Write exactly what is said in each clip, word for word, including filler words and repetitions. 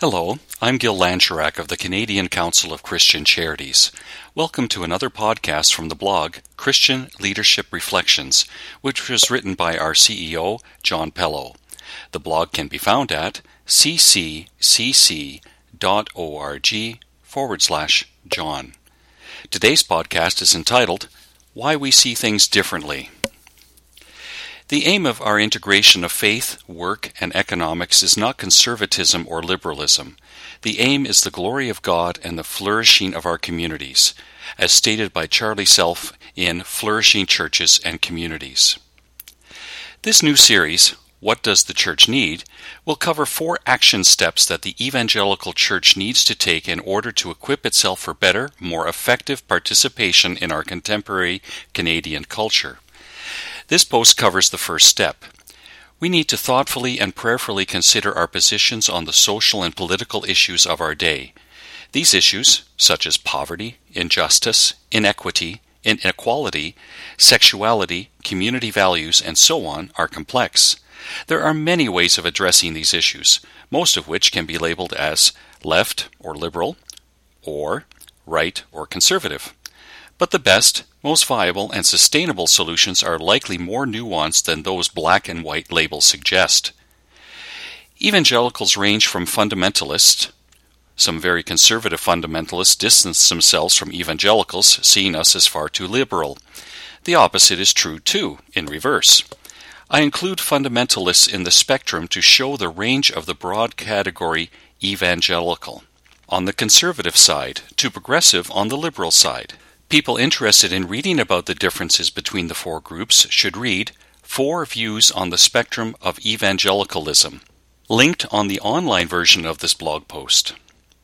Hello, I'm Gil Langerak of the Canadian Council of Christian Charities. Welcome to another podcast from the blog Christian Leadership Reflections, which was written by our C E O, John Pello. The blog can be found at ccc.org forward slash John. Today's podcast is entitled, Why We See Things Differently. The aim of our integration of faith, work, and economics is not conservatism or liberalism. The aim is the glory of God and the flourishing of our communities, as stated by Charlie Self in Flourishing Churches and Communities. This new series, What Does the Church Need?, will cover four action steps that the evangelical church needs to take in order to equip itself for better, more effective participation in our contemporary Canadian culture. This post covers the first step. We need to thoughtfully and prayerfully consider our positions on the social and political issues of our day. These issues, such as poverty, injustice, inequity, inequality, sexuality, community values, and so on, are complex. There are many ways of addressing these issues, most of which can be labeled as left or liberal, or right or conservative. But the best, most viable, and sustainable solutions are likely more nuanced than those black and white labels suggest. Evangelicals range from fundamentalists. Some very conservative fundamentalists distance themselves from evangelicals, seeing us as far too liberal. The opposite is true, too, in reverse. I include fundamentalists in the spectrum to show the range of the broad category evangelical. On the conservative side, to progressive on the liberal side. People interested in reading about the differences between the four groups should read Four Views on the Spectrum of Evangelicalism, linked on the online version of this blog post.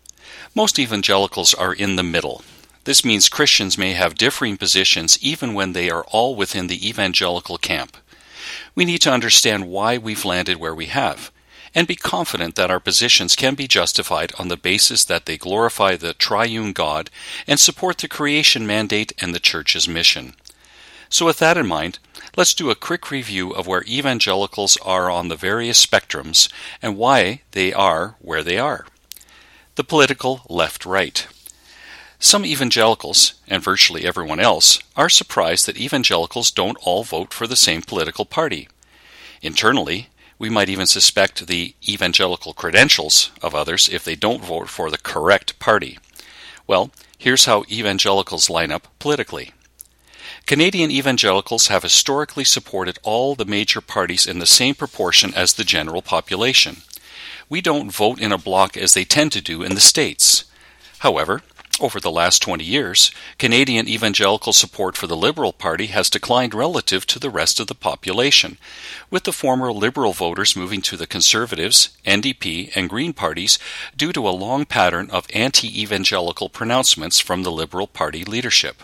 Most evangelicals are in the middle. This means Christians may have differing positions even when they are all within the evangelical camp. We need to understand why we've landed where we have, and be confident that our positions can be justified on the basis that they glorify the triune God and support the creation mandate and the Church's mission. So with that in mind, let's do a quick review of where evangelicals are on the various spectrums and why they are where they are. The political left-right. Some evangelicals, and virtually everyone else, are surprised that evangelicals don't all vote for the same political party. Internally, we might even suspect the evangelical credentials of others if they don't vote for the correct party. Well, here's how evangelicals line up politically. Canadian evangelicals have historically supported all the major parties in the same proportion as the general population. We don't vote in a bloc as they tend to do in the States. However, over the last twenty years, Canadian evangelical support for the Liberal Party has declined relative to the rest of the population, with the former Liberal voters moving to the Conservatives, N D P, and Green parties due to a long pattern of anti-evangelical pronouncements from the Liberal Party leadership.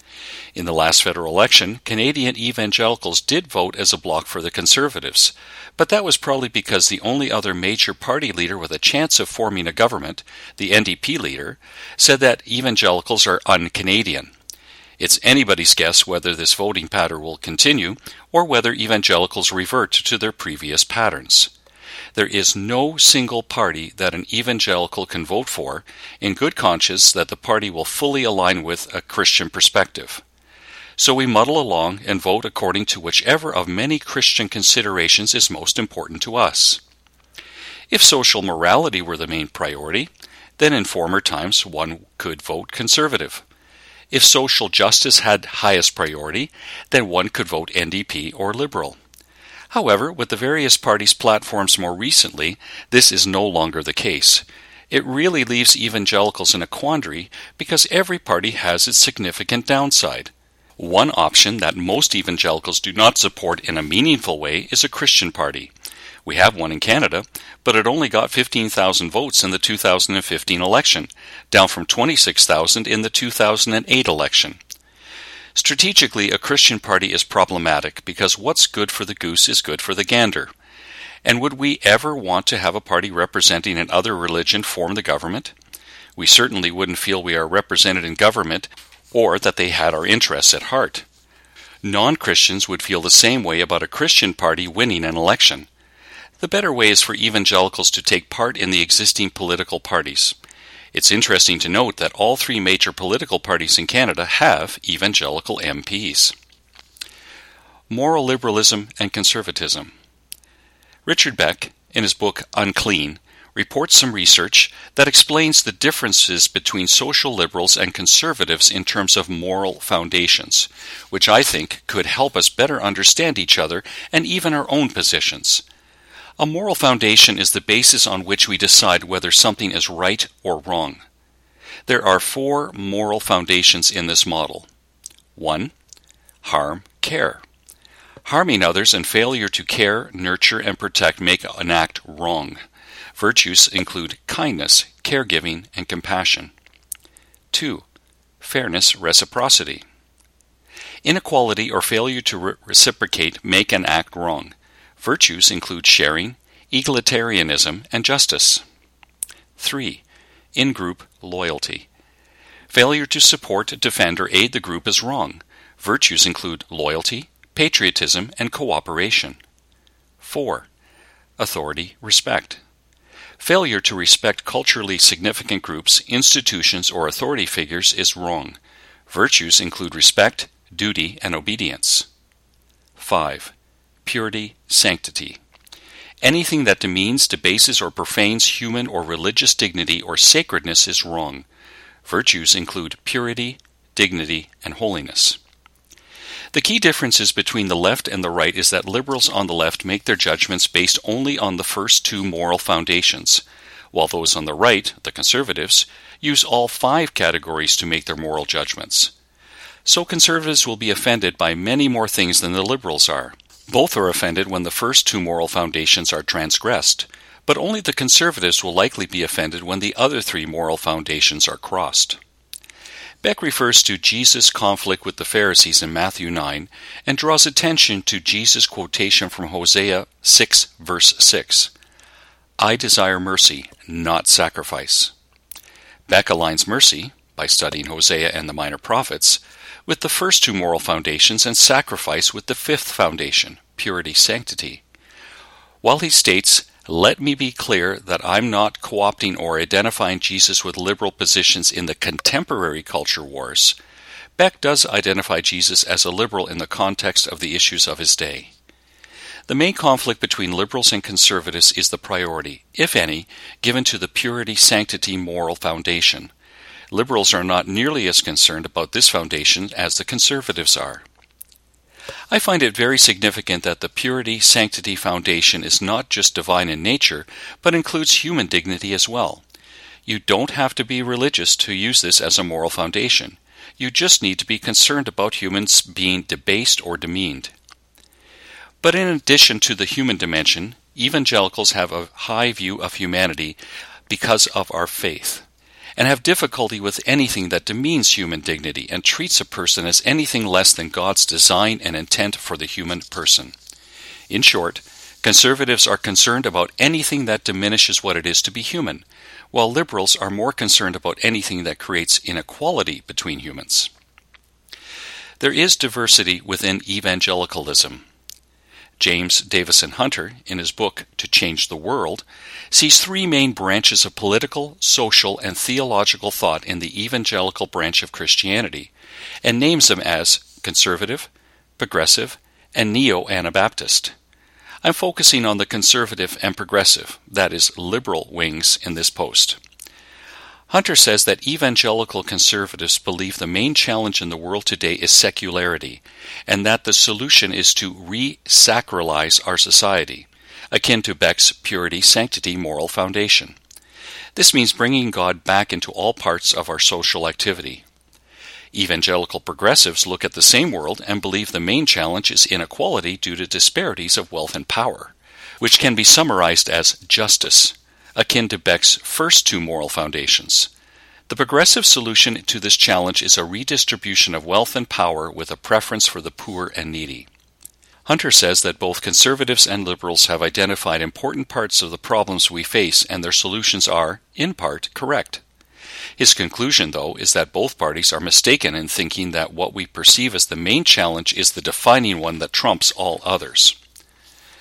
In the last federal election, Canadian evangelicals did vote as a bloc for the Conservatives, but that was probably because the only other major party leader with a chance of forming a government, the N D P leader, said that evangelicals are un-Canadian. It's anybody's guess whether this voting pattern will continue or whether evangelicals revert to their previous patterns. There is no single party that an evangelical can vote for in good conscience that the party will fully align with a Christian perspective. So we muddle along and vote according to whichever of many Christian considerations is most important to us. If social morality were the main priority, then in former times one could vote conservative. If social justice had highest priority, then one could vote N D P or Liberal. However, with the various parties' platforms more recently, this is no longer the case. It really leaves evangelicals in a quandary because every party has its significant downside. One option that most evangelicals do not support in a meaningful way is a Christian party. We have one in Canada, but it only got fifteen thousand votes in the two thousand fifteen election, down from twenty-six thousand in the two thousand eight election. Strategically, a Christian party is problematic because what's good for the goose is good for the gander. And would we ever want to have a party representing another religion form the government? We certainly wouldn't feel we are represented in government or that they had our interests at heart. Non-Christians would feel the same way about a Christian party winning an election. The better way is for evangelicals to take part in the existing political parties. It's interesting to note that all three major political parties in Canada have evangelical M Ps. Moral liberalism and conservatism. Richard Beck, in his book Unclean, reports some research that explains the differences between social liberals and conservatives in terms of moral foundations, which I think could help us better understand each other and even our own positions. A moral foundation is the basis on which we decide whether something is right or wrong. There are four moral foundations in this model. One, harm, care. Harming others and failure to care, nurture, and protect make an act wrong. Virtues include kindness, caregiving, and compassion. Two, fairness, reciprocity. Inequality or failure to re- reciprocate make an act wrong. Virtues include sharing, egalitarianism, and justice. Three, in-group loyalty. Failure to support, defend, or aid the group is wrong. Virtues include loyalty, patriotism, and cooperation. Four, authority, respect. Failure to respect culturally significant groups, institutions, or authority figures is wrong. Virtues include respect, duty, and obedience. Five, purity, sanctity. Anything that demeans, debases, or profanes human or religious dignity or sacredness is wrong. Virtues include purity, dignity, and holiness. The key differences between the left and the right is that liberals on the left make their judgments based only on the first two moral foundations, while those on the right, the conservatives, use all five categories to make their moral judgments. So conservatives will be offended by many more things than the liberals are. Both are offended when the first two moral foundations are transgressed, but only the conservatives will likely be offended when the other three moral foundations are crossed. Beck refers to Jesus' conflict with the Pharisees in Matthew nine and draws attention to Jesus' quotation from Hosea six, verse six. I desire mercy, not sacrifice. Beck aligns mercy, by studying Hosea and the minor prophets, with the first two moral foundations and sacrifice with the fifth foundation, purity, sanctity. While he states, let me be clear that I'm not co-opting or identifying Jesus with liberal positions in the contemporary culture wars, Beck does identify Jesus as a liberal in the context of the issues of his day. The main conflict between liberals and conservatives is the priority, if any, given to the purity, sanctity moral foundation. Liberals are not nearly as concerned about this foundation as the conservatives are. I find it very significant that the purity, sanctity foundation is not just divine in nature, but includes human dignity as well. You don't have to be religious to use this as a moral foundation. You just need to be concerned about humans being debased or demeaned. But in addition to the human dimension, evangelicals have a high view of humanity because of our faith, and have difficulty with anything that demeans human dignity and treats a person as anything less than God's design and intent for the human person. In short, conservatives are concerned about anything that diminishes what it is to be human, while liberals are more concerned about anything that creates inequality between humans. There is diversity within evangelicalism. James Davison Hunter, in his book To Change the World, sees three main branches of political, social, and theological thought in the evangelical branch of Christianity, and names them as conservative, progressive, and neo-Anabaptist. I'm focusing on the conservative and progressive, that is, liberal wings in this post. Hunter says that evangelical conservatives believe the main challenge in the world today is secularity, and that the solution is to re-sacralize our society, akin to Beck's purity, sanctity moral foundation. This means bringing God back into all parts of our social activity. Evangelical progressives look at the same world and believe the main challenge is inequality due to disparities of wealth and power, which can be summarized as justice, akin to Beck's first two moral foundations. The progressive solution to this challenge is a redistribution of wealth and power with a preference for the poor and needy. Hunter says that both conservatives and liberals have identified important parts of the problems we face, and their solutions are, in part, correct. His conclusion, though, is that both parties are mistaken in thinking that what we perceive as the main challenge is the defining one that trumps all others.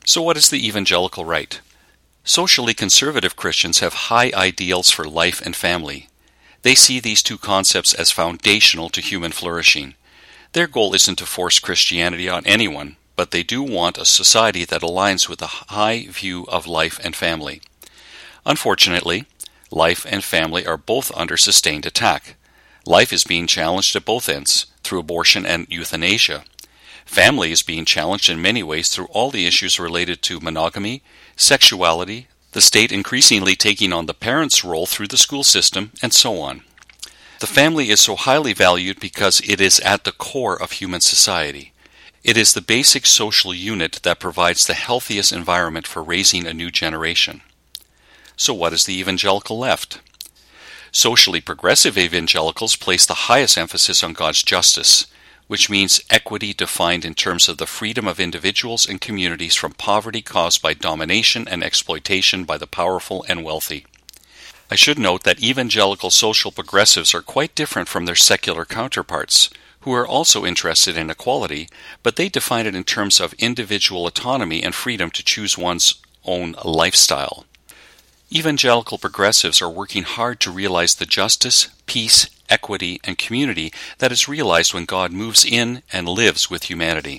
So what is the evangelical right? Socially conservative Christians have high ideals for life and family. They see these two concepts as foundational to human flourishing. Their goal isn't to force Christianity on anyone, but they do want a society that aligns with a high view of life and family. Unfortunately, life and family are both under sustained attack. Life is being challenged at both ends, through abortion and euthanasia. Family is being challenged in many ways through all the issues related to monogamy, sexuality, the state increasingly taking on the parent's role through the school system, and so on. The family is so highly valued because it is at the core of human society. It is the basic social unit that provides the healthiest environment for raising a new generation. So what is the evangelical left? Socially progressive evangelicals place the highest emphasis on God's justice, which means equity defined in terms of the freedom of individuals and communities from poverty caused by domination and exploitation by the powerful and wealthy. I should note that evangelical social progressives are quite different from their secular counterparts, who are also interested in equality, but they define it in terms of individual autonomy and freedom to choose one's own lifestyle. Evangelical progressives are working hard to realize the justice, peace, equity, and community that is realized when God moves in and lives with humanity.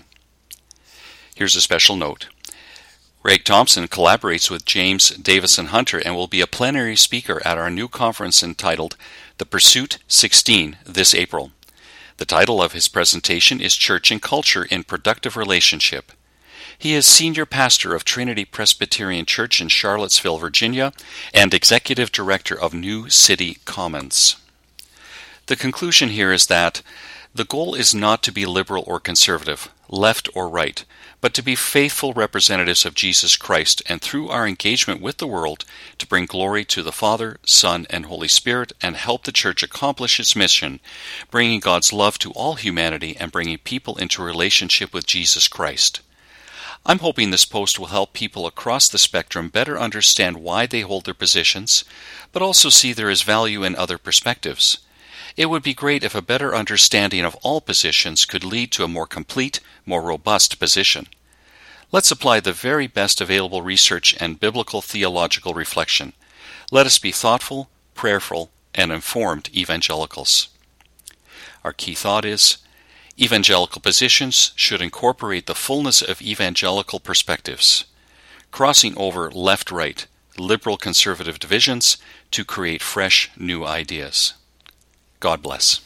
Here's a special note. Greg Thompson collaborates with James Davison Hunter and will be a plenary speaker at our new conference entitled The Pursuit sixteen this April. The title of his presentation is Church and Culture in Productive Relationship. He is Senior Pastor of Trinity Presbyterian Church in Charlottesville, Virginia, and Executive Director of New City Commons. The conclusion here is that the goal is not to be liberal or conservative, left or right, but to be faithful representatives of Jesus Christ, and through our engagement with the world, to bring glory to the Father, Son, and Holy Spirit, and help the Church accomplish its mission, bringing God's love to all humanity and bringing people into relationship with Jesus Christ. I'm hoping this post will help people across the spectrum better understand why they hold their positions, but also see there is value in other perspectives. It would be great if a better understanding of all positions could lead to a more complete, more robust position. Let's apply the very best available research and biblical theological reflection. Let us be thoughtful, prayerful, and informed evangelicals. Our key thought is, evangelical positions should incorporate the fullness of evangelical perspectives, crossing over left-right, liberal-conservative divisions to create fresh new ideas. God bless.